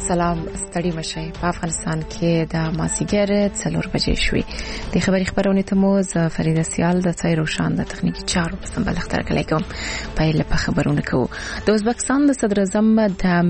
سلام ستړي مشي په افغانستان کې د مازیګر 4 بجې شوې د خبري خبرونه ته مو ز فریده سیال د تای روشان د تخنیکی چارو په سمبل اختر کړی کوم په له خبرونه کو د ازبکستان د صدر اعظم د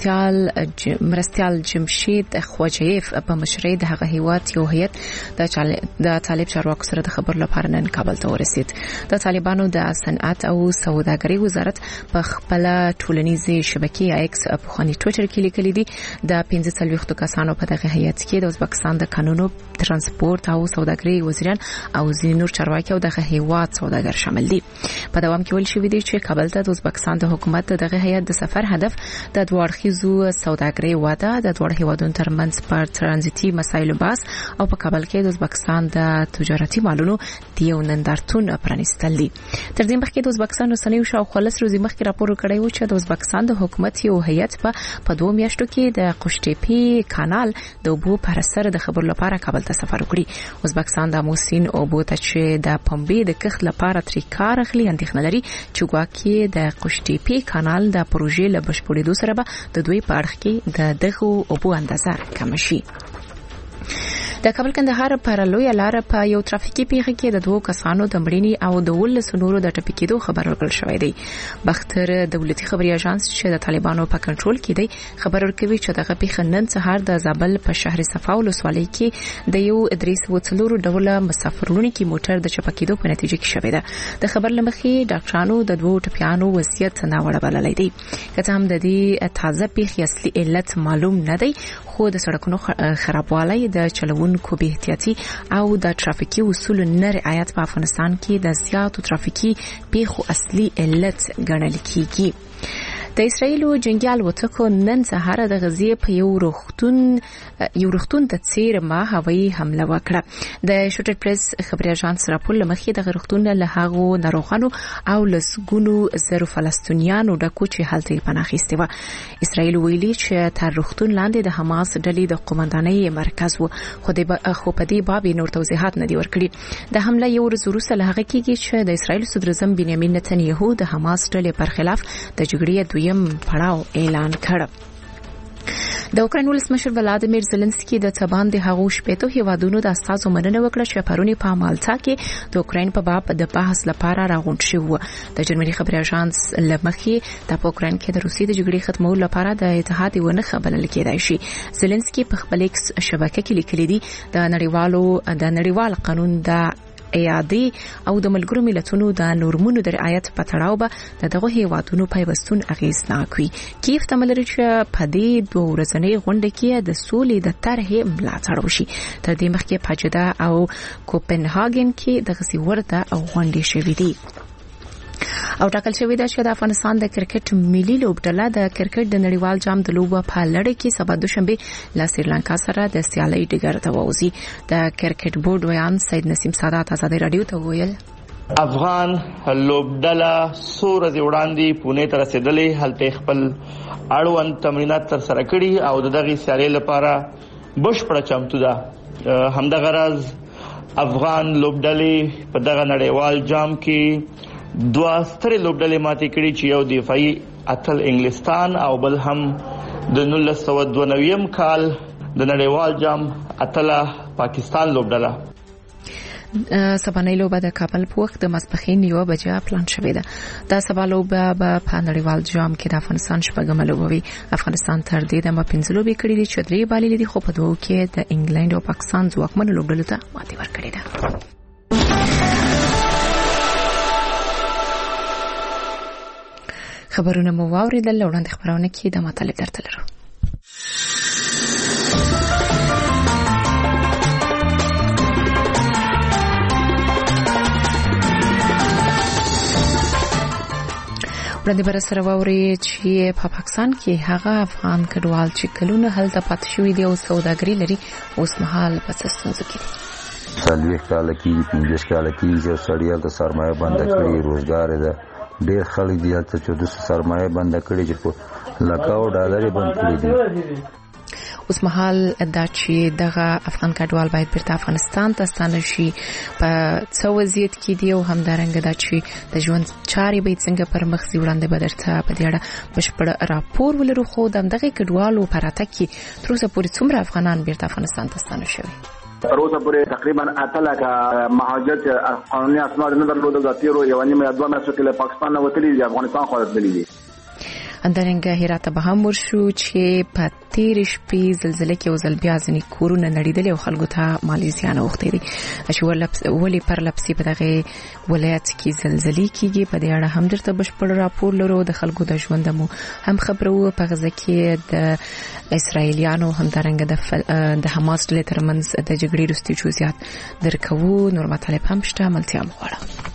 مرستيال جمشید خوجیف په مشرۍ د هغه هیواد یو هیئت د طالب چارواکو سره د خبرو لپاره نن کابل ته ورسید د طالبانو د صنعت او سوداګرۍ وزارت په خپل ټولنیزه شبکې ایکس په خاني ټویټر کې لیکلي دي د 45 کسانو په دغه هیئت کې د ازبکستان د قانونو ترانسپورت او سوداګرۍ وزیران او ځینې نور چارواکي او دغه هیواد سوداګر شامل دي په دوام کې ویل شوی دی چې کابل ته د ازبکستان د حکومت دغه هیئت د سفر هدف د دوړخیزو سوداګرۍ واده د دوړ هیوادونو ترمنځ پر ترانزیتي مسایلو بحث او په کابل کې د ازبکستان د تجارتي مالونو د یو نندارتون پرانیستل دي تر دې مخکې د ازبکستان اوسنیو شاوخوا 10 ورځې مخکې راپور کړی و چې د ازبکستان د حکومت یو هیئت په 2 میاشتو کې د قشتېپی کانال د اوبو پر سر د خبرو لپاره کابل ته سفر وکړي ازبکستان د موسین اوبو ته چې د پمبې د کښت لپاره ترې کار اخلي اندېښنه لري چې ګواکې د قشتېپی کانال د پروژې له بشپړېدو سره به د دوی په اړه کې د دغه اوبو اندازه کم شي د کابل کندهار پر لوی لار په یو ترافیکي پیښه کې د 2 کسانو د مړینې او د 12 نورو د ټپي کېدو خبر ورکړل شوې دی بختر دولتي خبري اژانس چې د طالبانو په کنټرول کې دی خبر ورکوي چې دغه پیښه نن سهار د زابل په شهر صفا ولسوالۍ کې د یو ادریس وڅلورو ډوله مسافرونکو موټر د چپه کېدو په نتیجه کې شوې ده د خبر لمخې ډاکټرانو د 2 ټپيانو وصیت نه وړاندې دی کته هم د دې تازه پیښې اصلي علت معلوم نه دی خو د سړکونو خرابوالی د چلوونکو بې احتیاطي او د ترافیکي اصول نه رعایت په افغانستان کې د زیاتو ترافیکي پیښو اصلي علت ګڼل کیږي د اسرایلو جنگیال وټکو نن سهار د غزې په یو رختون ته چیر ما هوایي حمله وکړه د شوټر پریس خبري اژانس راپور لمخې د رختون له هغو ناروغانو او لسګونو زرو فلسطینیانو د کوچي حالت پناخسته و اسرایل ویلي چې تر رختون لاندې د حماس ډلې د قومندانۍ مرکز و خو په دې باب نور توضیحات نه دی ورکړي د حمله یو ورځ وروسته له هغه کېږي چې د اسرایل صدر اعظم بنیامین نتنیاهو د حماس ډلې پر خلاف د جګړې دویم پړاو اعلان کړ د اوکراین ولسمشر ولادیمیر زيلنسکي د تبان د هغو شپېتو هیوادونو د اساسو مننه وکړه چې پرونی په مالتا کې د اوکراین په باب د بحث لپاره راغونډ شو د جرمني خبري اژانس لمخې د اوکراین کې د روسي د جګړې ختمولو لپاره د اتحاد ونه خبرل کېدای شي زيلنسکي په خپل ایکس شبکې کې لیکلي دي د نړیوال قانون د ایادي او د ملګرو ملتونو د نورمونو د رعایت په تړاو به دغه هیوادونو پیوستون اغیزناک وي کیف تملري چې په دې 2 ورځنۍ غونډه کې د سولې د طرحې ملاتړ وشي تر دې مخکې په جده او کوپنهاګن کې د غسي ورته او غونډې شوې دي او ټاکل شوی دی چې د افغانستان د کرکټ ملي لوبډله د کرکټ د نړیوال جام د لوبو په لړۍ کې سبا دوشنبه له سریلانکا سره د سیالۍ ډګر ته ووزي د کرکټ بورډ ویان سید نسیم سادات آزادۍ رادیو ته ویل افغان لوبډله سورز وړاندې پونه ته رسیدلې هلته خپل اړوند تمرینات تر سره کړي او دغه سیالۍ لپاره بشپړه چمتو ده همدغه راز افغان لوبډلې په دغه نړیوال جام کې 2 سترې لوبډلې ماتې کړې چې یو دفاعي اتل انګلستان او بل هم د 1992 کال د نړیوال جام اتله پاکستان لوبډله سبانۍ لوبه د کابل په وخت د ماسپښین 1 بجې پلان شوې ده د سبا لوبه په نړیوال جام کې د افغانستان شپږم لوبه وي افغانستان تر دې د 15 لوبې کړې دي چې 3 بالي دي خو په دوه کې د انګلند او پاکستان ځواکمن لوبډلو ته ماتې ورکړې ده خبرونه مو واوریدل وړاندې خبرونه کې د مطالب درته لرو وړاندې بر سره ووري چې په پاکستان کې هغه افغان کډوال چې کلونه هلته پاتې شوی دي او سوداګري لري اوس مهال په ستونزو کې دي سالوي کال کې 15 کال کې چې سړیا د سرمایه بند کړی روزګار ده ډېر خلک دي چې د سرمایه بند کړی چې په لکاو ډالر بند کړی دي اوس مهال دا چې دغه افغان کډوال باید بیرته افغانستان ته ستانه شي په څو وضعیت کې دی او همدارنګه دا چې د ژوند چارې به څنګه پر مخ ځي وړاندې به درته په دې اړه بشپړ راپور ولرو. خو دغه کډوالو په راتګ کې تر اوسه پورې څومره افغانان بیرته افغانستان ته ستانه شوي؟ تر اوسه پورې تقریبا 8 لکه مهاجر قانوني اسناد نه درلودل، د تیرو یو نیمه 2 میاشتو کې له پاکستان نه وتلي دي، افغانستان خو راځلي دي. اندرنګ هرات به هم ورشو چې په تیر شپې زلزلې کې وزل بیا ځنې کورونه نړیدل او خلکو ته مالی زیان اوښتې دي. چې ولې پر لپسې په دغه ولایت کې زلزلې کېږي په دې اړه هم درته بشپړ راپور لرو. د خلکو د ژوند مو هم خبرو په غزه کې د اسرائیلیانو همدارنګه د حماس ډلې ترمنځ د جګړې وروستي جزئیات درکوو. نور مطالب هم شته، ملتیا مو غواړم.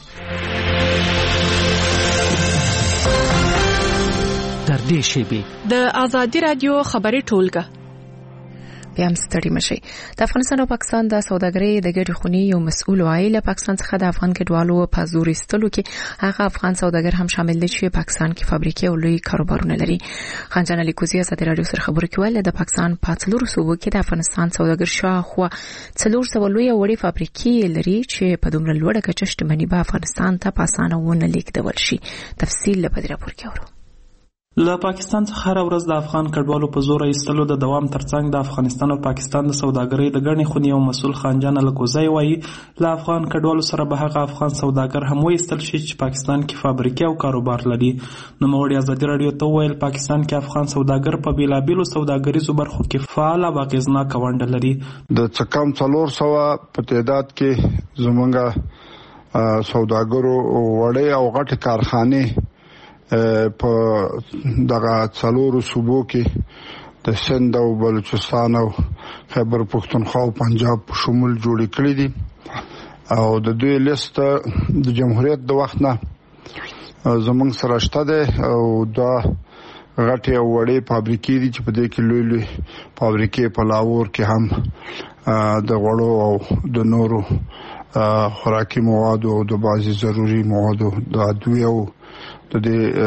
تر دې شیبې د آزادي رادیو خبري ټولګه بیا هم ستړي مشي. د افغانستان او پاکستان د سوداګرۍ د ګډې خونې یو مسؤل وایي له پاکستان څخه د افغان کډوالو په زور ایستلو کې هغه افغان سوداګر هم شامل دي چې پاکستان کې فابریکې او لوی کاروبارونه لري. خانجان علي کوزي ازادي رادیو سره خبرو کوي. د پاکستان په څلورو صوبو کې د افغانستان سوداګر شاوخوا 400 لوی وړي فابریکې لري چې په دومره لوړه کچه شتمني به افغانستان ته په اسانه ونه لیږدول شي. تفصیل له پدې راپور کې اورو. له پاکستان څخه هر ورځ د افغان کډوالو په زور ایستلو د دوام ترڅنګ د افغانستان او پاکستان د سوداګرۍ د ګڼې خونې یو مسؤل خانجان الکوزی وایي له افغان کډوالو سره به هغه افغان سوداګر هم وایستل شي چې پاکستان کې فابریکې او کاروبار لري. نوموړي ازادي رادیو ته وویل پاکستان کې افغان سوداګر په بیلابیلو سوداګریزو برخو کې فعال او اغېزناکه ونډه لري. د څه کم 400 په تعداد کې زمونږ سوداګرو وړې او غټې کارخانې په دغه څلورو صوبو کې د سند او بلوچستان او خیبر پختونخوا او پنجاب په شمول جوړ کړی دي او د دوی لیست د جمهوریت د وخت نه زمونږ سره شته ده او دا غټي او وړې فابریکې دي چې په دې کې لوی فابریکې په لاهور کې هم د غوړو او د نورو خوراکي موادو او د بعضي ضروري موادو د ادویه او د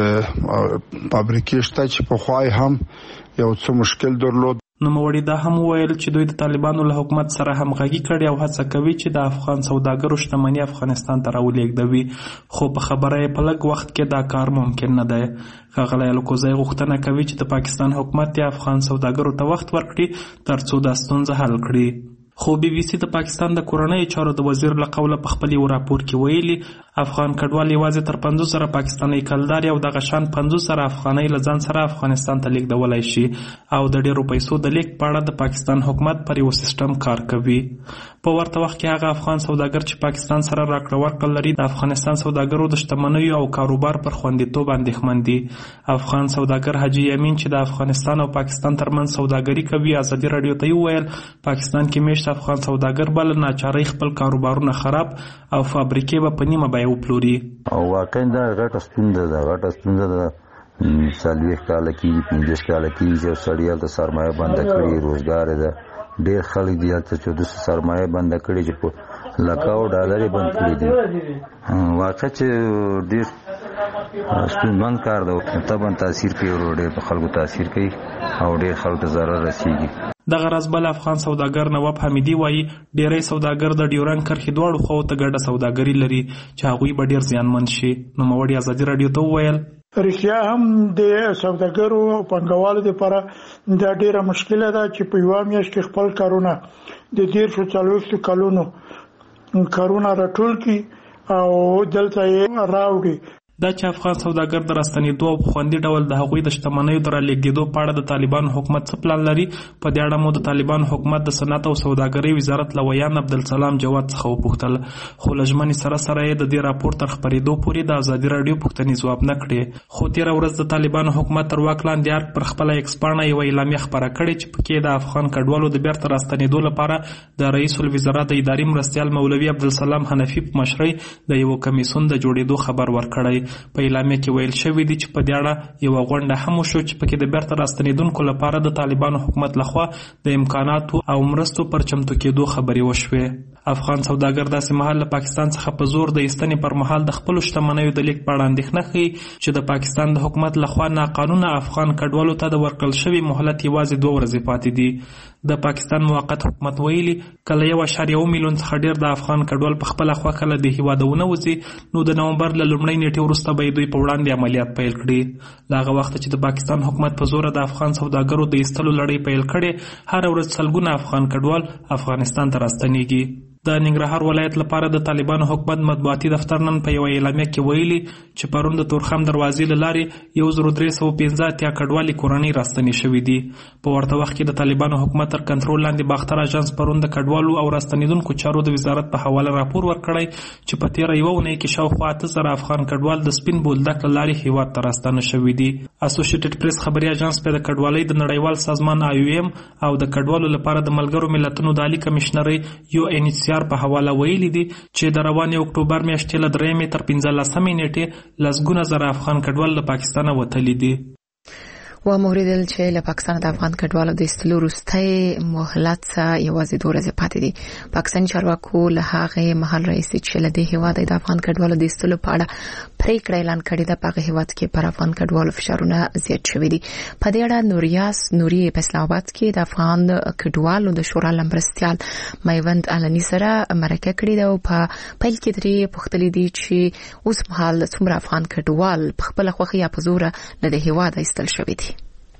دې فابریکې شته چې په خوای هم یو څه مشکل درلود. نوموړي دا هم وویل چې دوی د طالبانو له حکومت سره همغږي کړي او هڅه کوي چې د افغان سوداګرو شتمني افغانستان ته راولېږدوي، خو په خبره یې په لږ وخت کې دا کار ممکن نه دی. ښاغلی الکوزی غوښتنه کوي چې د پاکستان حکومت د افغان سوداګرو ته وخت ورکړي ترڅو دا ستونزه حل کړي. خو بي بي سي د پاکستان د کورنۍ چارو د وزیر له قوله په خپل یو راپور کې ویلي افغان کډوال یوازې تر 50 سره پاکستاني کلدار او دغه شان 50 سره افغاني لزان سره افغانستان ته لیږدولای شي او د ډیرو پیسو د لیک په اړه د پاکستان حکومت پر یو سیستم کار کوي. په ورته وخت کې هغه افغان سوداګر چې پاکستان سره راکړه ورکړه لري د افغانستان سوداګرو د شتمنیو او کاروبار پر خوندیتوب اندېښمن دي. افغان سوداګر حاجی یمین چې د افغانستان او پاکستان ترمنځ سوداګري کوي ازادي رادیو ته ویل پاکستان کې میشت افغان سوداګر بل ناچاري خپل کاروبارونه خراب او فابریکې به په نیمه بیه وپلوري. او واقعا دا غټه ستونزه ده 40 کال کې 50 کال کې چې سړیال د سرمایه بند کړي روزګار ده ډېر خلک دي چې د سرمایه بند کړي چې په لکاو ډالر بند کړي دي. واقعا چې ډېر ستونزمن کار ده طبعا تاثیر کوي ډېر په خلکو تاثیر کوي او ډېر خلکو ته ضرر رسیږي. دغه راز بل افغان سوداګر نواب حمیدي وایي ډیری سوداګر د ډیورنډ کرښې دواړو خواو ته ګډه سوداګري لري چې هغوی به ډیر زیانمن شي. نوموړي ازادي رادیو ته وویل رښتیا هم د سوداګرو او پانګوالو لپاره دا ډیره مشکله ده چې په یو میاشت کې خپل کارونه د 40 کلونو کارونه راټول کړي او دلته یې راوړي. دا چې افغان سوداګر د راستنېدو او په خوندي ډول د هغوی د شتمنیو د رالیږدېدو په اړه د طالبانو حکومت څه پلان لري په دې اړه مو د طالبانو حکومت د صنعت او سوداګرۍ وزارت له ویان عبدالسلام جواد څخه وپوښتل، خو له ژمنې سره سره یې د دې راپور تر خپرېدو پورې د ازادي راډیو پوښتنې ځواب نه کړې. خو تېره ورځ د طالبانو حکومت تر واک لاندې ارګ پر خپله ایکس پاڼه یوه اعلامیه خپره کړې چې پکې د افغان کډوالو د بیرته راستنېدو لپاره د رئیس الوزرا د اداري مرستیال مولوي عبدالسلام حنفي په مشرۍ د یوه کمیسیون د جوړېدو خبر ورکړی. په اعلامیه کې ویل شوی دی چې په دې اړه یوه غونډه هم وشو چې پکې د بیرته راستنېدونکو لپاره د طالبانو حکومت لخوا د امکاناتو او مرستو پر چمتو کېدو خبرې وشوې. افغان سوداګر داسې مهال له پاکستان څخه په زور د ایستنې پر مهال د خپل شتمنیو د لیک په اړه اندېښنه ښیي چې د پاکستان د حکومت لخوا ناقانونه افغان کډوالو ته د ورکړل شوي مهلت یوازې 2 ورځې پاتې دي. د پاکستان موقت حکومت ویلي کله 1.1 میلیون څخه ډیر د افغان کډوال په خپل خوا کله د هیوادونه وځي نو د نومبر له لومړۍ نیټې وروسته به دوی په وړاندې عملیات پیل کړي. لاغه وخت چې د پاکستان حکومت په زور د افغان سوداګرو د ایستلو لړۍ پیل کړي هر ورځ سلګونه افغان کډوال افغانستان ته راستنیږي. د ننګرهار ولایت لپاره د طالبانو حکومت مطبوعاتي دفتر نن په یو اعلامیه کې ویلي چې پرون د تورخم دروازې له لارې 1315 کډوالي کورنۍ راستنې شوې دي. په ورته وخت کې د طالبانو حکومت تر کنټرول لاندې باختر اژانس پرون د کډوالو او راستنیدونکو چارو د وزارت په حواله راپور ورکړی چې په تیر یو اونۍ کې شاوخوا 8000 افغان کډوال د سپین بولدک له لارې هیواد ته راستنه شوي دي. اسوسییټډ پریس خبري اژانس په د کډوالۍ د نړیوال سازمان IOM او د کډوالو لپاره د ملګرو ملتونو د عالی کمشنرۍ UNHCR په حواله ویلي دي چې د روانې اکتوبر میاشتې له 3 تر 15 نیټې لسګونه زره افغان کډوال له پاکستانه وتلي دي. و موریدل چې له پاکستان د افغان کډوالو د ایستلو وروستی مهلت یوازې 2 ورځې پاتې دي. پاکستاني چارواکو له هغې مهال راهیسې چې له دې هیواده د افغان کډوالو د ایستلو په اړه پریکړه اعلان کړې ده په هغه هیواد کې پر افغان کډوالو فشارونه زیات شوي دي. په دې اړه نوري په اسلام آباد کې د افغان کډوالو د شورا لمرستیال میوند علني سره مرکه کړې ده او په پیل کې ترې پوښتلي دي چې اوس مهال څومره افغان کډوال په خپله خوښه یا په زوره له دې هیواده ایستل شوي دي.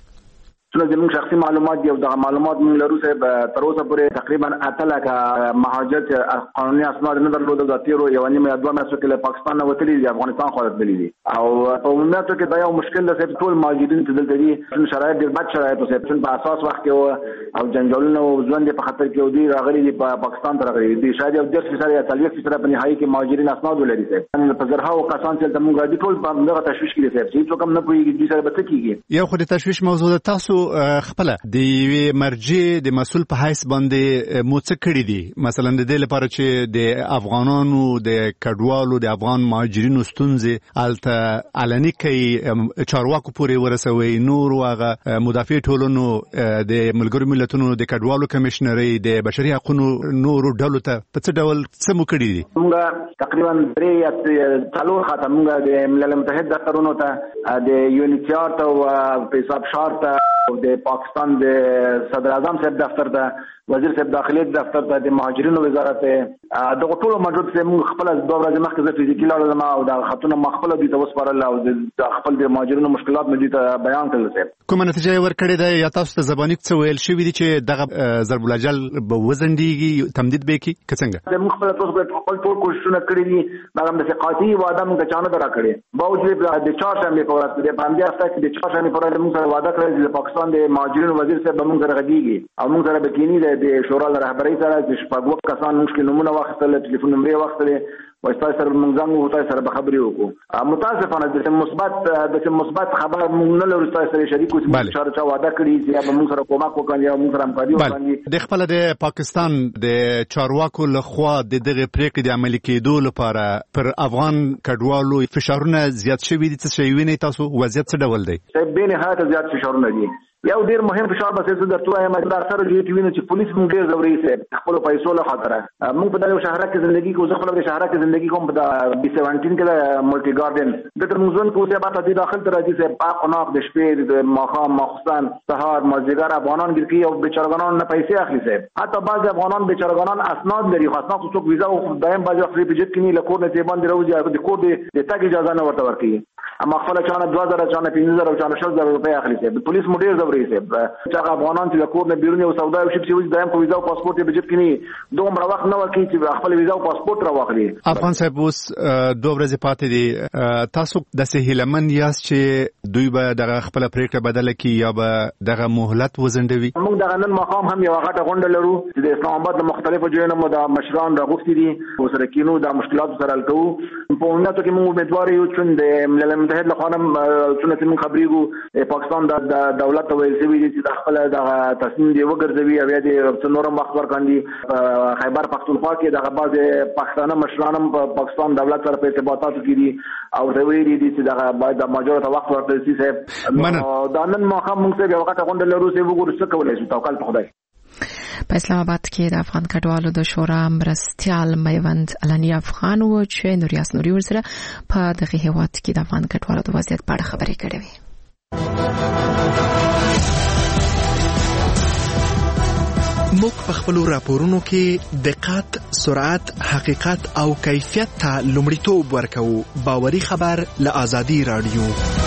زموږ شخصي معلومات دی او د معلومات موږ لرو چې تر اوسه پورې تقریبا 8 لکه مهاجرت قانوني اسناد نه درلودل د تیرو یو نیمه یا 2 میاشتو کې له پاکستان نه وتلي دي افغانستان خو راغلي دي او په عمومیت کې دا یو مشکل ده چې ټول مهاجرین چې دلته دي شرایط ډېر بد شرایط اوسه په اساس وخت کې او جنجالونه او ژوند په خطر کې ودي راغلي دي په پاکستان ته راغلي دي شاید یو 10% یا 30% په نهایي کې مهاجرین اسناد ولري چې په زرهاو کسان چې موږ د ټول په دغه تشویش کې دي چې څوک هم نه پوهیږي چې سره به څه کیږي. یو خو د تشویش موضوع ده تاسو خپل د یوې مرجع د مسؤل په حیث باندې مو څه کړی دي مثلا د دې لپاره چې د افغانانو د کډوالو د افغان مهاجرینو ستونزې الته علني کوي چارواکو پورې ورسوي نور واغه مدافع ټولنو د ملګرو ملتونو د کډوالو کمشنري د بشري حقوقو نورو ډلو ته په څه ډول څه مو کړی دي؟ موږ تقریبا 3 څلور خاطر موږ د ملل متحد دفترونو ته د UNHCR ته او په حساب شارت د پاکستان د صدر اعظم صاحب دفتر ته وزیر صاحب داخلي دفتر ته د مهاجرینو وزارت د ټولو موجود چې موږ خپل 2 ورځې مخکې د فزیکي لاړم او د خطونه مخبل دي ته وسپارل او د خپل د مهاجرینو مشکلات مې ته بیان کړل. کومه نتیجه ورکړې ده یا تاسو ته زبانی څه ویل شوی دي چې دغه ضرب الاجل به وزندېږي تمدید به کی څنګه؟ موږ خپل ټول کوششونه کړې دي دا هم د ثقافي وعده موږ چانه درا کړې باوجود د چهارشنبه په ورځ د باندې هفته د چهارشنبه پر ورځ موږ سره وعده کړې چې پاکستان د مهاجرینو وزیر صاحب موږ سره غږیږي او موږ سره بکینی د شورا رهبرۍ سره چې شپږ کسان مشکل نمونه واخیستل ټلیفون نمبر واخیستل وایي سره موږ څنګه وته سره به خبرې وکړو متاسفانه د مثبت خبر موږ نه لرو سره شریک اوسو چې چا وعده کړی چې موږ سره کومک وکړي او موږ سره همکاري وکړي. د خپل د پاکستان د چارواکو لخوا د دغه پریکړې د عملي کېدو لپاره پر افغان کډوالو فشارونه زیات شوي دي څه شي ویني تاسو وضعیت څه ډول دی؟ به نهایت زیات فشارونه دي. یو ډیر مهم فشار به څه درته وایم چې اکثر دې ویني چې پولیس موږ ډیر ضروري سي خپل پیسو له خاطر موږ په دغه شهر کې ژوندۍ کوو خپل د شهر کې ژوندۍ کوم په B17 کې د ملټي ګارډن د ترموزون کوو چې بعد د داخل تر راځي چې پاک قناق د شپې د ماخام مخصن سهار مازیګر افغانان ګر کې او بیچارهګانان نه پیسې اخلي سي حتی بعض افغانان بیچارهګانان اسناد لري خاصه څوک ویزا او دایم باز خپل بجټ کې نه لکور نه باندې راوځي د کور د تاګ اجازه نه ورته ورکړي اما خپل چانه 2000 چانه 5000 او چانه 6000 روپے اخلي سي پولیس مډیر ضروري سي چې افغانان چې کور نه بیرونی او سودا او شپ چې دایم په ویزا او پاسپورت یې بجټ کې دومره وخت نه ورکړي چې خپل ویزا او پاسپورت راوخلي. افغان صاحب اوس 2 ورځې پاتې دي تاسو د سهیلمن یاست چې دوی به دغه خپل پریکړه بدله کړي یا به دغه مهلت وزندوي؟ موږ دغه نن مقام هم یو غټه غونډه لرو چې د اسلام آباد د مختلفو ځایونو مو د مشران راغوښتي دي او سره کینو د مشکلات سره حل کوو په عمومیت کې موږ امیدوار یو چې د ملل متحد لخوا څنګه موږ خبرېږو پاکستان د دولت ویل شوی دي چې خپل د تصمیم دی وګرځوي او د نورم وخت ورکاندي خیبر پختونخوا کې د بعض پاکستاني مشرانم پاکستان دولت سره په ارتباطاتو کې دي او د ویلي دي چې د باید د ماجور ته وخت ورکړل شي صاحب دا نن ما هم موږ څه یو غټه غونډه لرو چې وګورو څه کولای شو توکل په خدای. په اسلام آباد کې د افغان کډوالو د شورا مرستیال میوند علنی افغان و چې نوریاس نوري ورسره په دغه هیواد کې د افغان کډوالو د وضعیت په اړه خبرې کړې وي. موږ په خپل راپورونو کې دقت، سرعت، حقیقت او کیفیت ته لومړیتوب ورکوو. باوري خبر له آزادي رادیو.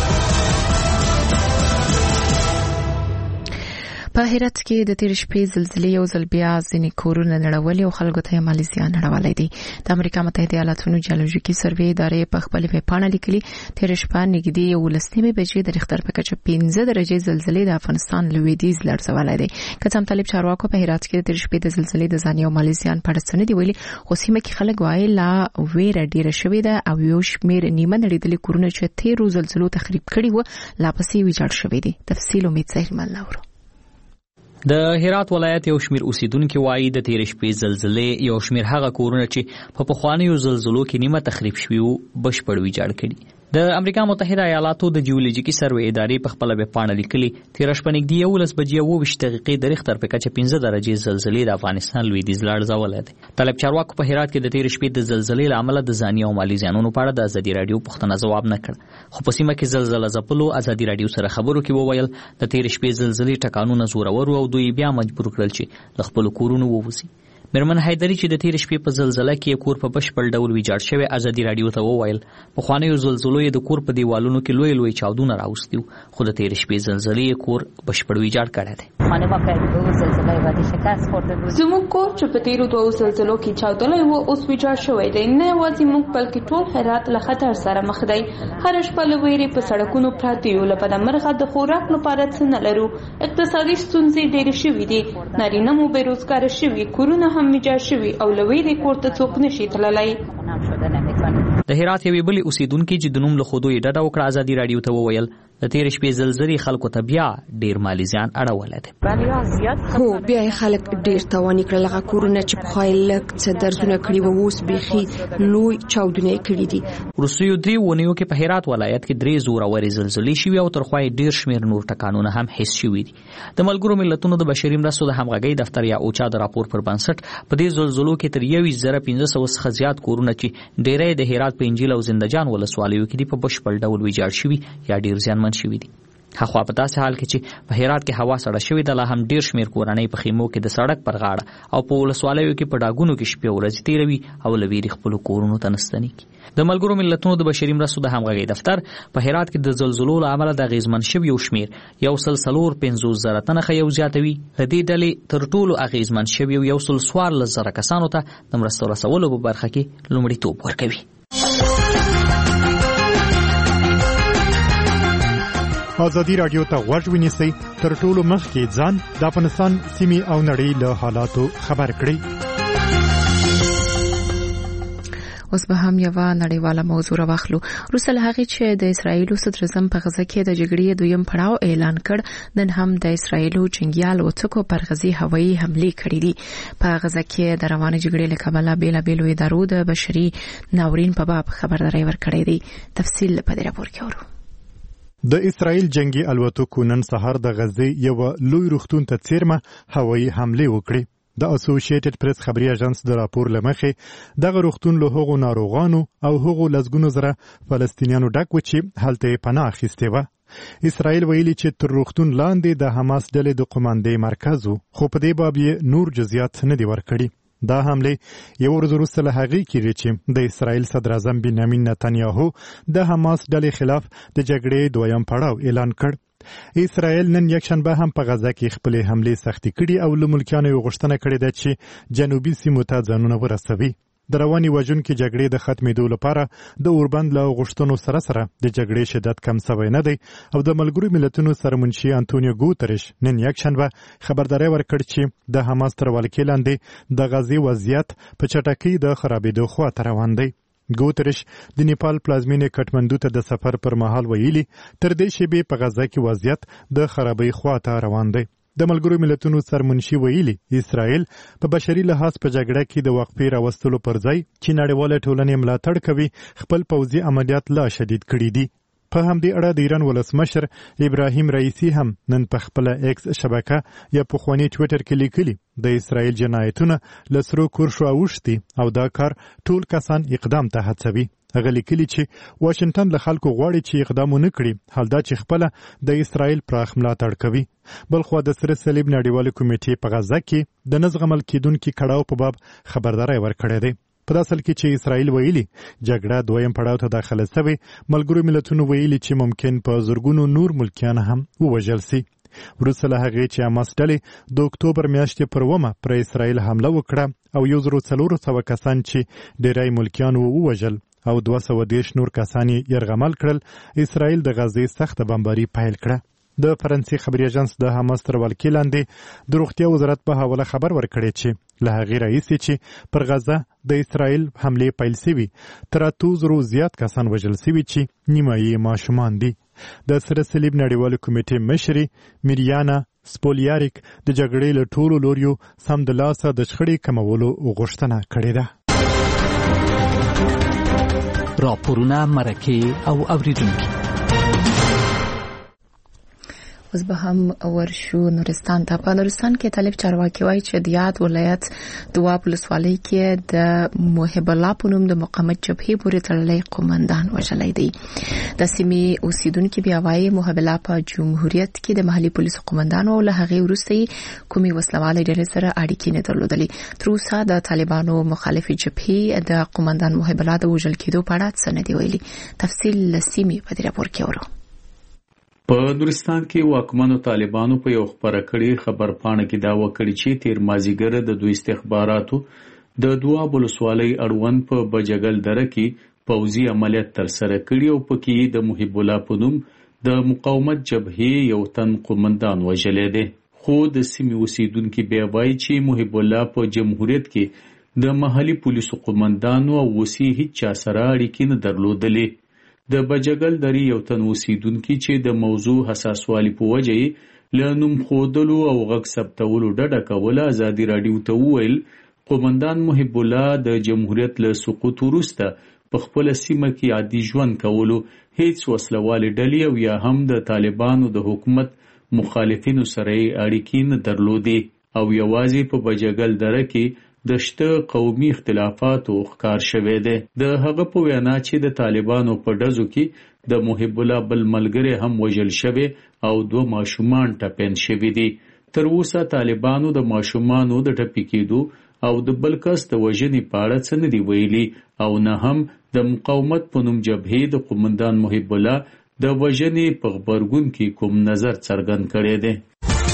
په هرات کې د تیر شپې زلزلې یو ځل بیا ځینې کورونه نړولي او خلکو ته یې مالي زیان اړولی دی. د امریکا متحده ایالاتونو جیولوژیکي سروې ادارې په خپل ویبپاڼه لیکلي تیر شپه نږدې 11 بجې د ریختر په کچه 15 درجې زلزلې د افغانستان لویدیځ لړزولی دی. که څه هم طالب چارواکو په هرات کې د تیر شپې د زلزلې د ځاني او مالي زیان په اړه څه نه دي ویلي، خو سیمه کې خلک وایي لا ویره ډیره شوې ده او یو شمېر نیمه نړېدلي کورونه چې تیرو زلزلو تخریب کړي وو لا پسې ویجاړ شوي دي. تفصیل امید زهرمل لاورو. د هرات ولایت یو شمیر اوسیدونکو وایي د تیر شپې زلزلې یو شمیر هغه کورونه چې په پخوانیو زلزلو کې نیمه تخریب شوي وو بشپړ ویجاړ کړي. د امریکا متحده ایالاتو د جیولوژیکي سروې ادارې په خپل ویبپاڼه لیکلي تیر شپه نږدې 11 بجې 22 دقیقې د ریختر په کچه 15 درجې زلزلې د افغانستان لویدیځ لړزولی دی. طالب چارواکو په هرات کې د تیر شپې د زلزلې له امله د ځاني او مالي زیانونو په اړه د ازادي رادیو پوښتنه ځواب نه کړ، خو په سیمه کې زلزله ځپلو ازادي رادیو سره خبرو کې وویل د تیر شپې زلزلې ټکانونه زورور او دوی بیا مجبور کړل چې له خپل کورونو ووځي. میرمن حیدری چې د تیر شپې په زلزله کې کور په بشپړ ډول ویجاړ شوی ازادي رادیو ته وویل په خوانیو زلزلو یې د کور په دیوالونو کې لوی لوی چاودونه راوستي خو د تیر شپې زلزلې کور بشپړ ویجاړ کړی دی. خانه ما په زلزله باندې شکست خورده بود. زموږ کور چې په تیرو دوه زلزلو کې چاودلی و اوس ویجاړ شوی دی. نه یوازې موږ بلکې ټول هرات له خطر سره مخ دی. هر شپه له ویرې په سړکونو پراته یو، له بدمرغه د خوراک لپاره څه نه لرو. اقتصادي ستونزې ډېرې شوي دي، نارینه مو بېروزګاره شوي، کورونه هم ویجاړ شوي او له ویرې کور ته څوک نشي تللی. د هرات یوې بلې اوسیدونکي چې د نوم له ښودو یې ډډه وکړه ازادي رادیو ته وویل د تیر شپې زلزلې خلکو ته بیا ډیر مالي زیان اړولی دی. هو بیا یې خلک ډیر تاواني کړل. هغه کورونه چې پخوا یې لږ څه درزونه کړي وو اوس بیخي لوی چاودونه یې کړي دي. وروستیو 3 اونیو کې په هرات ولایت کې 3 زورورې زلزلې شوي او تر خوا یې ډیر شمېر نور ټکانونه هم حس شوي دي. د ملګرو ملتونو د بشري مرستو د همغږۍ دفتر یا اوچا د راپور پر بنسټ په دې زلزلو کې تر 21500 څخه زیات کورونه چې ډیری د هرات په انجیل او زندجان ولسوالیو کې دي په بشپړ ډول ویجاړ شوي یا ډیر زیانمن شوي دي. هغه په داسې حال کې چې په هرات کې هوا سړه شوې ده لا هم ډیر شمیر کورنۍ په خیمو کې د سړک پر غاړه او په ولسوالیو کې په ډاګونو کې شپې ورځې تیروي او له ویرې خپلو کورونو ته نستنېږي. د ملګرو ملتونو د بشري مرستو د همغږۍ دفتر په هرات کې د زلزلو له امله د اغیزمن شویو شمیر 1.450 تنه یو زیاتوي. د دې ډلې تر ټولو اغیزمن شویو 1.14 کسانو ته د مرستو رسولو په برخه کې لومړیتوب ورکوي. ازادي رادیو ته غوږ ونیسئ، تر ټولو مخکې ځان د افغانستان سیمې او نړۍ له حالاتو خبر کړئ. اوس به هم یو نړیواله موضوع راوخلو. وروسته له هغې چې د اسرایلو صدر اعظم په غزه کې د جګړې دویم پړاو اعلان کړ، نن هم د اسرایلو جنګیالو وڅکو پر غزې هوایي حملې کړې دي. په غزه کې د روانې جګړې له کبله بېلابېلو ادارو د بشري ناورین په باب خبرداری ورکړی دی. تفصیل په دې راپور کې اورو. د اسرایل جنگي الوتکو نن سهار د غزې یو لوی روغتون ته څیرمه هوایي حملې وکړې. د اسوسییټډ پریس خبري اژانس د راپور لمخې دغه روغتون له هغو ناروغانو او هغو لسګونو زره فلسطینیانو ډک و چې هلته یې پناه اخیستې وه. اسرائیل ویلي چې تر روغتون لاندې د حماس ډلې د قوماندې مرکز و، خو په دې باب یې نور جزئیات نه دي ورکړي. دا حملې یو ورځ وروسته له هغې کېږي چې د اسرائیل صدر اعظم بنیامین نتنیاهو د حماس ډلې خلاف د جګړې دویم پړاو اعلان کړ. اسرائیل نن یکشنبه هم په غزه کې خپلې حملې سختې کړي او له ملکیانو یې غوښتنه کړې ده چې جنوبي سیمو ته ځانونه ورسوي. د روانې وژونکې جګړې د ختمېدو لپاره د اوربند له غوښتنو سره د جګړې شدت کم سوی نه دی او د ملګرو ملتونو سرمنشي انټونیو ګوترش نن یکشنبه خبرداری ورکړ چې د حماس تر ولکې لاندې د غزې وضعیت په چټکۍ د خرابېدو خواته روان دی. ګوترش د نیپال پلازمینې کټمندو ته د سفر پر مهال ویلي تر دې شیبې په غزه کې وضعیت د خرابۍ خواته روان دی. د ملګرو ملتونو سرمنشي ویلي اسرائیل په بشري لحاظ په جګړه کې د وقفې راوستلو پر ځای چې نړیواله ټولنې ملاتړ کوي خپل پوځي عملیات لا شدید کړي دي. په همدې اړه د ایران ولسمشر ابراهیم رئیسی هم نن په خپل ایکس شبکه یا پخوانی ټویټر کې لیکلي د اسرائیل جنایتونه له سرو کرښو اوښتي او دا کار ټول کسان اقدام ته هڅوي. هغه لیکلي چې واشنگټن له خلکو غواړي چې اقدام ونه کړي، حال دا چې خپله د اسرائیل پراخ ملاتړ کوي. بلخوا د سره صلیب نړیوالې کمیټې په غزه کې د نه زغمل کېدونکي کړاو په باب خبرداری ورکړی دی. په داسې حال کې چې اسرائیل ویلي جګړه دویم پړاو ته داخله سوې، ملګرو ملتونو ویلي چې ممکن په زرګونو نور ملکیان هم ووژل سي. وروسته له هغې چې حماس ډلې د اکتوبر میاشتې پر 1 پر اسرائیل حمله وکړه او 1400 کسان چې ډیری ملکیان ووژل او 230 نور کسان یې یرغمل کړل، اسرائیل د غزې سخته بمباري پیل کړه. د فرانسې خبري اژانس د حماس تر ولکې لاندې د روغتیا وزارت په حواله خبر ورکړی چې له هغې راهیسې چې پر غزه د اسرائیل حملې پیل سوي، تر 800 زیات کسان وژل سوي چې نیمه یې ماشومان دي. د سره صلیب نړیوالې کمیټې مشرې میریانا سپولیاریک د جګړې له ټولو لوریو سمدلاسه د شخړې کمولو غوښتنه کړې ده. راپورونه، مرکې او اوریدونکي. اوس به هم ورشو نورستان ته. په نورستان کې طالب چارواکي وایي چې د یاد ولایت دواب ولسوالۍ کې د محب الله په نوم د مقاومت جبهې پورې تړلی قومندان وژلی دی. د سیمې اوسیدونکي بیا وایي محب الله په جمهوریت کې د محلي پولیسو قومندان او له هغې وروسته یې کومې وسلوالې ډلې سره اړیکې نه درلودلې. تر اوسه د طالبانو مخالفې جبهې د قومندان محب الله د وژل کېدو په اړه څه نه دي ویلي. تفصیل له سیمې په دې راپور کې اورو. په نورستان کې واکمنو طالبانو په یو خبره کړي خبرپاڼه کې دعوه کړې چې تیر مازیګر د دوی استخباراتو د دواب ولسوالۍ اړوند په بجګل دره کې پوځي عملیات ترسره کړي او پکې د محب الله په نوم د مقاومت جبهې یو تن قومندان وژلی دی. خو د سیمې اوسیدونکي بیا وایي چې محب الله په جمهوریت کې د محلي پولیسو قومندانو او اوسي هیڅ چا سره اړیکې نه درلودلې. د بجګل درې یو تن اوسیدونکي چې د موضوع حساسوالي په وجه یې له نوم ښودلو او غږ ثبتولو ډډه کوله ازادي راډیو ته وویل قومندان محب الله د جمهوریت له سقوط وروسته په خپله سیمه کې عادي ژوند کولو، هیڅ وسلوالې ډلې او یا هم د طالبانو د حکومت مخالفینو سره اړیکې نه درلودې او یوازې په بجګل دره کې د شته قومي اختلافاتو ښکار شوی دی. د هغه په وینا چې د طالبانو په ډزو کې د محب الله بل ملګری هم وژل شوی او 2 ماشومان ټپین شوي دي. تر اوسه طالبانو د ماشومانو د ټپي کېدو او د بل کس د وژنې په اړه څه نه دي ویلي او نه هم د مقاومت په نوم جبهې د قومندان محب الله د وژنې په غبرګون کې کوم نظر څرګند کړی دی.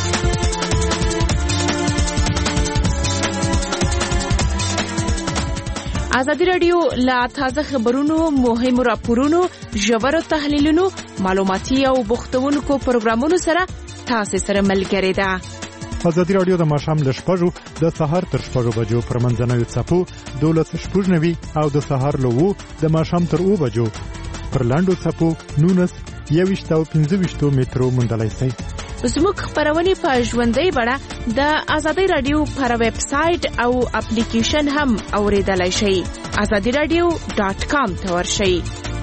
ازادي راډیو لا تازه خبرونو، مهمو راپورونو، ژورو تحلیلونو، معلوماتي او بوختونکو پروګرامونو سره تاسو سره ملګری ده. ازادي راډیو د ماښام له 6 د سهار تر 6 بجو پر منځنوي څپو 12:90 او د سهار له 2 د ماښام تر 2 بجو پر لاندو څپو 19 او 15 مترو موندلای شئ. زموږ خبرونه په ژوندۍ بڼه د ازادي راډیو پر ویب سټ او اپلیکیشن هم اوریدلای شئ. azadiradio.com ته ورشئ.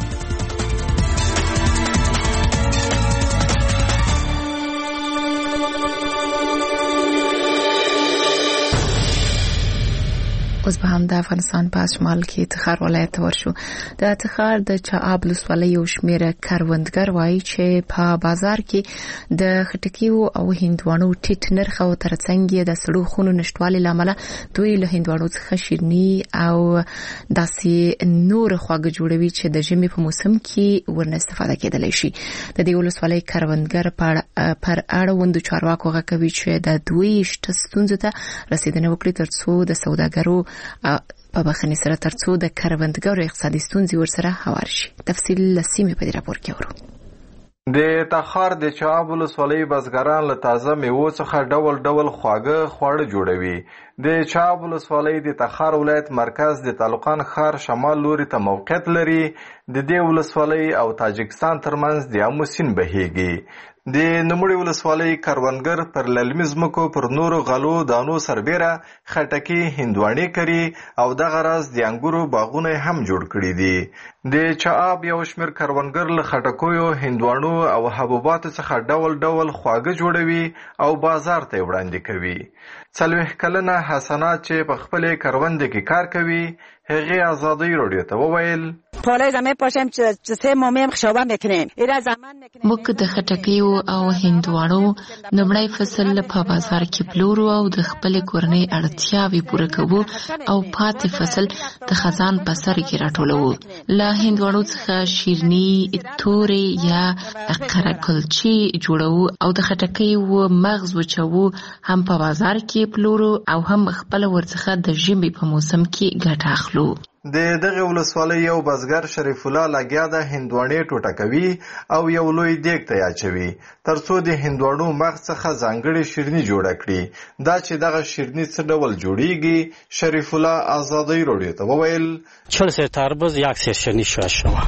اوس به هم د افغانستان په شمال کې تخار ولایت ته ورشو. د تخار د چعاب ولسوالۍ یو شمېر کروندګر وایي چې په بازار کې د خټکیو او هندوانو ټیټ نرخ او ترڅنګ یې د سړو خونو نشټوالي لامل دوی له هندوانو څخه شیرني او داسې نور خواږه جوړوي چې د ژمي په موسم کې ورنه استفاده کېدلی شي. د دې ولسوالۍ کروندګر پر اړوندو چارواکو غږ کوي چې د دوی شته ستونزو ته رسیدنه وکړي ترڅو د سوداګرو په بخښنې سره ترڅو د کروندګرو اقتصادي ستونزې ورسره هوار شي. تفصیل له سیمې په دې راپور کې اورو. د تخار د چعاب ولسوالۍ بزګران له تازه میوو څخه ډول ډول خواږه خواړه جوړوي. د چاب ولسوالۍ د تخار ولایت مرکز د تعلقان ښار شمال لوري ته موقعیت لري. د دې ولسوالۍ او تاجکستان ترمنځ د امو سیند بهیږي. د نوموړې ولسوالۍ کروندګر پر للمي ځمکو پر نورو غلو دانو سربیره خټکي هندواڼې کري او دغه راز د انګورو باغونه هم جوړ کړي دي. د چاب یو شمېر کروندګر له خټکیو هندواڼو او حبوباتو څخه ډول ډول خواږه جوړوي او بازار ته وړاندې کوي. 40 کلنه حسنه چې په خپلې کرونده کې کار کوي هغې ازادۍ راډیو ته وویل موږ د خټکیو او هندواڼو لومړی فصل په بازار کې پلورو او د خپلې کورنۍ اړتیاوې پوره کوو او پاتې فصل د خزان په سر کې راټولوو. له هندواڼو څخه شیرني، تورې یا قره کلچې جوړوو او د خټکیو مغز وچوو، هم په بازار کې پلورو او هم خپل ورڅخه د ژمي په موسم کې ګټه اخلو. د دغه ولسوالۍ یو بزګر شریف الله لګیا د هندواڼې ټوټه کوي او یو لوی دیګ ته اچوي ترڅو د هندواڼو مغز څخه ځانګړې شیرني جوړه کړي. دا چې دغه شیرني څه ډول جوړیږي شریف الله ازادۍ راډیو ته وویل 40 تربوز یک سیر شیرنی شوه.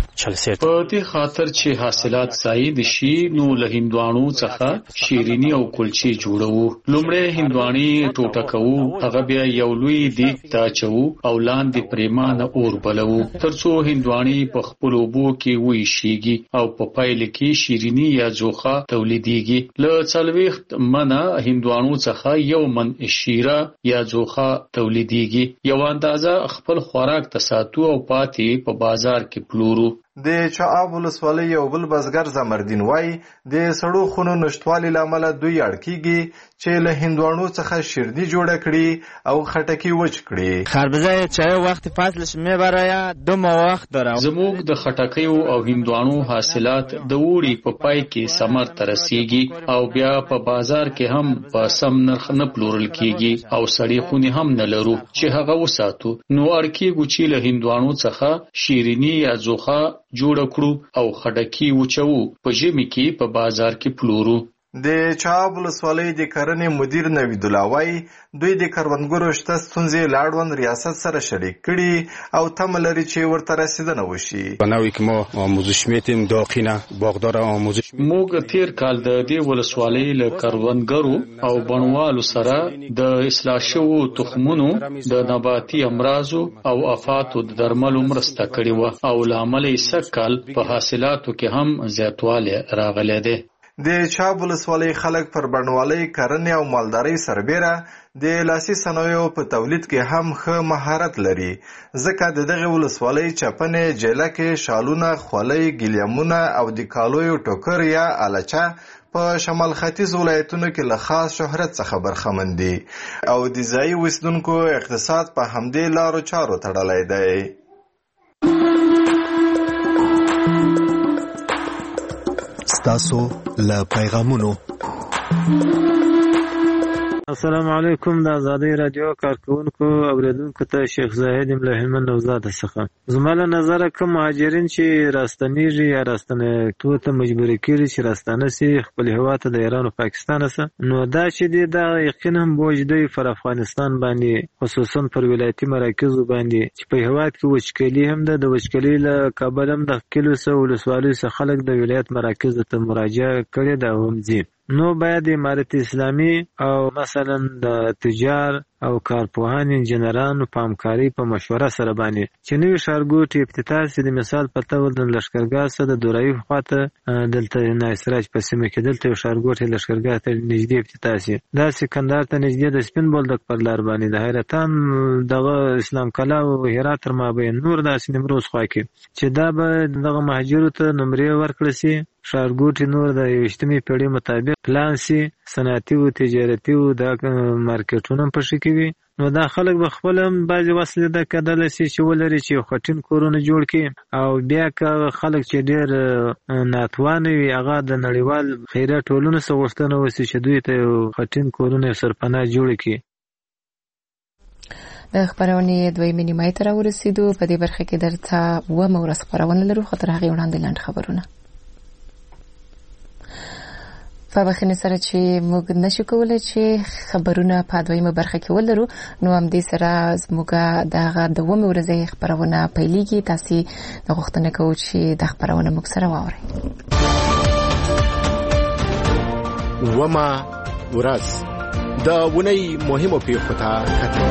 په دې خاطر چې حاصلات زیات شي نو له هندواڼو څخه شیرینی او کلچې جوړو. لومړی هندواڼې ټوټه کوو، هغه بیا یو لوی دیګ ته اچوو او لاندې پریمانه اور بلوو ترڅو هندواڼې په خپل اوبو کې ویشيږي او په پایله کې شیرینی یا جوخه تولیدېږي. له 40 منه هندواڼو څخه یو من شیره یا جوخه تولیدېږي. یو اندازه خپل خوراک ته ساتو او پاتې په بازار کې پلورو. د چاب ولسوالۍ یو بل بزګر زمردین وای د سړو خونو نشټوالي لامل دوی اړ کیږي چې له هندواڼو څخه شیرني جوړه کړي او خټکی وچ کړي. خربزه چای وخت فصلش میبره 2 ماه وخت داره. زموږ د خټکیو او هندواڼو حاصلات د وړي په پای کې ثمر ته رسیږي او بیا په بازار کې هم په سم نرخ نه پلورل کیږي او سړې خونې هم نه لرو چې هغه وساتو. نو اړ کیږي چې له هندواڼو څخه شیرني یا جوخه جوړ کړو او خټکی وچو په ژمي کې په بازار کې پلورو. د چاب ولسوالۍ د کرنې مدیر نوید الله وای دوی د کروندګرو شته ستونزې له اړوند ریاست سره شریک کړي او تمه لري چې ورته رسیدنه وشي. بناوی که ما آموزش میتیم داخینه باغدار آموزش موږ تیر کال د دې ولسوالۍ له کروندګرو او بڼوالو سره د اصلاح شوو تخمونو د نباتي امراضو او آفاتو د درملو مرسته کړې وه او له امله یې سږکال په حاصلاتو کې هم زیاتوالی راغلی دی. د چاب ولسوالۍ خلک پر بڼوالۍ، کرنې او مالدارۍ سربیره د لاسي صنایعو په تولید کې هم ښه مهارت لري. ځکه د دغه ولسوالۍ چپنې، جلکې، شالونه، خولۍ، ګلیمونه او د کالیو ټوکر یا الچه په شمال ختیځ ولایتونو کې له خاص شهرت څخه برخمن دي او د ځایي اوسیدونکو اقتصاد په همدې لارو چارو تړلی دی. ستاسو له پیغامونو. السلام علیکم. د آزادۍ رادیو کارکونکو اوریدونکو ته شیخ زاهد یم له هلمند نوزاده څخه. زما له نظره کوم مهاجرین چې راستنیږي یا راستنېدو ته مجبوري کېږي چې راستانه سي خپل هېواد ته د ایران او پاکستان څخه، نو دا چې دی دا یقینا بوج دی پر افغانستان باندې، خصوصا پر ولایتي مراکزو باندې چې په هېواد کې وچکلي هم ده. د وچکلي له کابل هم د کلو څخه ولسوالیو څخه خلک د ولایت مراکزو ته مراجعه کړې ده او هم ځي. نو باید د امارت اسلامي او مثلا د تجار او کارپوهان انجنیرانو په همکارۍ په مشوره سره باندې چې نوي ښارګوټي افتتاح سي. د مثال په ډول د لښکرګاه څخه د دورایي خواته دلته نایسراج په سیمه کې دلته یو ښارګوټی لښکرګاه ته نږدې افتتاح سي. دا سکندر ته نږدې د سپین بولدک پر لار باندې د حیرتان دغه اسلام کلا او هرات تر مابین نور داسې نیمروز خوا کې چې دا به دغه مهاجرو ته نمرې ورکړل سي. ښارګوټي نور د 21مې پیړۍ مطابق پلان سي، صنعتي او تجارتي او د مارکیټونه په شي کې وي. نو دا خلک به خپل هم بعضې وسلې د کېدلی سي چې ولري چې یو خټین کورونه جوړ کړي او بیا که خلک چې ډېر ناتوانه وي هغه د نړیوال خیریه ټولنو څخه غوښتنه وسي چې دوی ته یو خټین کورونه سرپناه جوړ کړي. د خبرونې دویمې نیمایي ته راورسېدو. په دې برخه کې درته اومه ورځ خپرونه لرو، خو تر هغې وړاندې لنډ خبرونه. په بخښنې سره چې موږ نشو کولای چې خبرونه په دویمه برخه کې ولرو نو هم دې سره زموږ دغه د ومه ورځې خبرونه پیلېږي تاسو د غوښتنه کوو چې د خبرونه موږ سره واورئ ومه ورځ د ونی مهمو پیښو ته کتل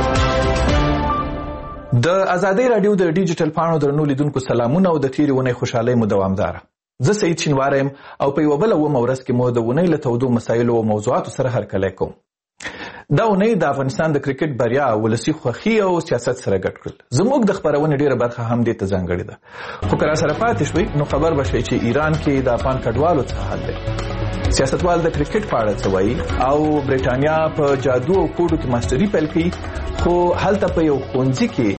د ازادي رادیو د ډیجیټل پاڼو درنو لیدونکو سلامونه او د تیری ونی خوشحالي مو دوامدار زه سید شینوارم او په یو بل ومه ورځ کې مو د ونی له تودو مسایلو او موضوعاتو سره هرکلی کوم دا ونی د افغانستان د کرکټ بریا ولسی خوخي او سیاست سره ګډ کړل زموږ د خبرونه ډیره برخه هم دې ته ځانګړې ده خو کله سره پاتې شوي نو خبر بشي چې ایران کې د افغان کډوالو څه حال دی سیاستوال د کرکټ په اړه څه وایي او برېټانیا په جادو او کوډو کې ماستري پیل کړي خو هلته په یو ښوونځي کې